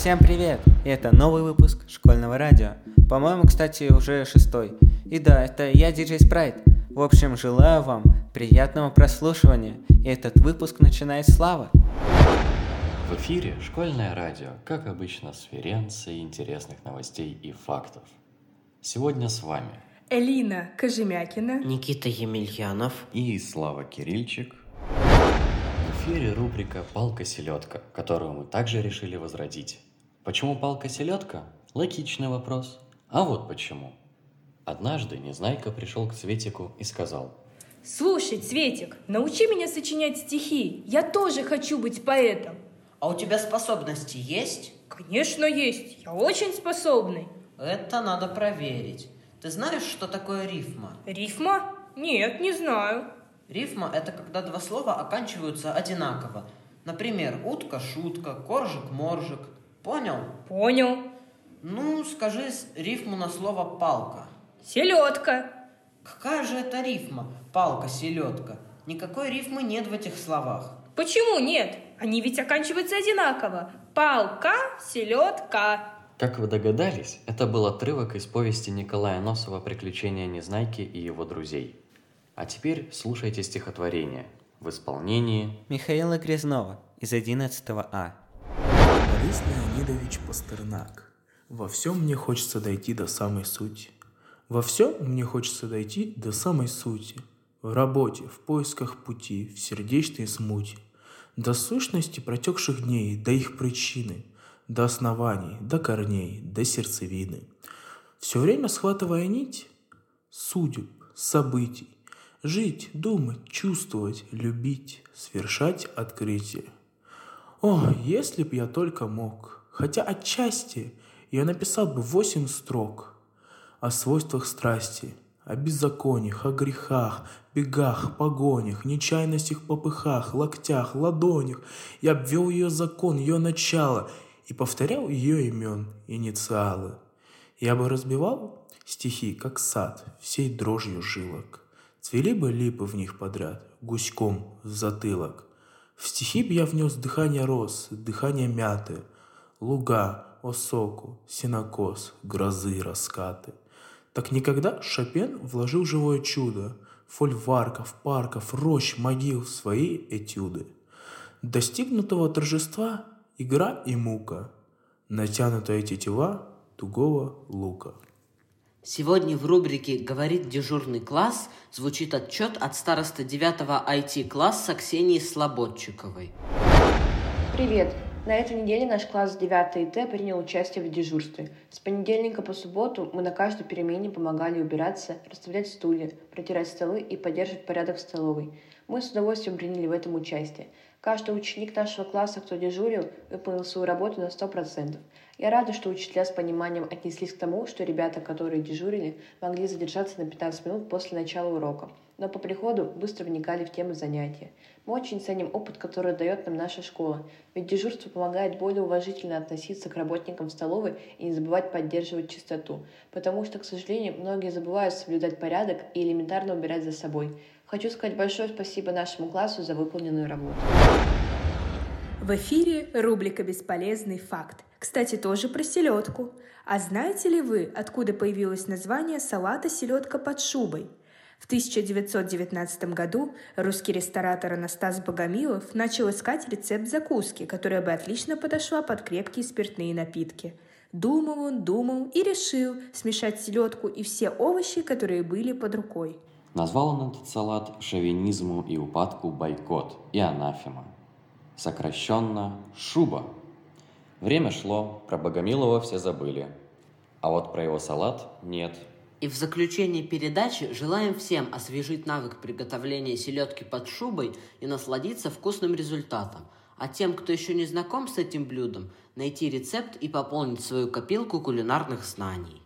Всем привет! Это новый выпуск школьного радио. По-моему, кстати, уже 6-й. И да, это я, диджей Спрайт. В общем, желаю вам приятного прослушивания. И этот выпуск начинает Слава. В эфире школьное радио, как обычно, с ференцией интересных новостей и фактов. Сегодня с вами Элина Кожемякина, Никита Емельянов и Слава Кирильчик. В эфире рубрика «Палка-селедка», которую мы также решили возродить. Почему палка-селедка? Логичный вопрос. А вот почему. Однажды Незнайка пришел к Цветику и сказал: «Слушай, Цветик, научи меня сочинять стихи. Я тоже хочу быть поэтом». А у тебя способности есть? Конечно, есть. Я очень способный. Это надо проверить. Ты знаешь, что такое рифма? Рифма? Нет, не знаю. Рифма – это когда два слова оканчиваются одинаково. Например, утка-шутка, коржик-моржик. Понял? Понял. Ну, скажи рифму на слово «палка». Селедка. Какая же это рифма? Палка-селедка. Никакой рифмы нет в этих словах. Почему нет? Они ведь оканчиваются одинаково. Палка, селедка. Как вы догадались, это был отрывок из повести Николая Носова «Приключения Незнайки и его друзей». А теперь слушайте стихотворение в исполнении Михаила Грязнова из 11 А. Борис Леонидович Пастернак. Во всем мне хочется дойти до самой сути. Во всем мне хочется дойти до самой сути. В работе, в поисках пути, в сердечной смуте. До сущности протекших дней, до их причины, до оснований, до корней, до сердцевины. Все время схватывая нить судеб, событий, жить, думать, чувствовать, любить, свершать открытие. О, если б я только мог, хотя отчасти я написал бы 8 строк о свойствах страсти, о беззакониях, о грехах, бегах, погонях, нечаянностях, попыхах, локтях, ладонях. Я обвел ее закон, ее начало и повторял ее имен, инициалы. Я бы разбивал стихи, как сад, всей дрожью жилок. Цвели бы липы в них подряд, гуськом в затылок. В стихи б я внес дыхание роз, дыхание мяты, луга, осоку, сенокос, грозы, раскаты. Так никогда Шопен вложил живое чудо фольварков, парков, рощ, могил в свои этюды. Достигнутого торжества игра и мука, натянутая тетива тугого лука. Сегодня в рубрике «Говорит дежурный класс» звучит отчет от старосты 9-го IT-класса Ксении Слободчиковой. Привет! На этой неделе наш класс 9 ИТ принял участие в дежурстве. С понедельника по субботу мы на каждой перемене помогали убираться, расставлять стулья, протирать столы и поддерживать порядок в столовой. Мы с удовольствием приняли в этом участие. Каждый ученик нашего класса, кто дежурил, выполнил свою работу на 100%. Я рада, что учителя с пониманием отнеслись к тому, что ребята, которые дежурили, могли задержаться на 15 минут после начала урока, но по приходу быстро вникали в тему занятия. Мы очень ценим опыт, который дает нам наша школа, ведь дежурство помогает более уважительно относиться к работникам в столовой и не забывать поддерживать чистоту, потому что, к сожалению, многие забывают соблюдать порядок и элементарно убирать за собой. Хочу сказать большое спасибо нашему классу за выполненную работу. В эфире рубрика «Бесполезный факт». Кстати, тоже про селедку. А знаете ли вы, откуда появилось название салата «селедка под шубой»? В 1919 году русский ресторатор Анастас Богомилов начал искать рецепт закуски, которая бы отлично подошла под крепкие спиртные напитки. Думал и решил смешать селедку и все овощи, которые были под рукой. Назвал он этот салат шовинизму и упадку бойкот и анафема. Сокращенно «шуба». Время шло, про Богомилова все забыли, а вот про его салат нет. И в заключении передачи желаем всем освежить навык приготовления селедки под шубой и насладиться вкусным результатом. А тем, кто еще не знаком с этим блюдом, найти рецепт и пополнить свою копилку кулинарных знаний.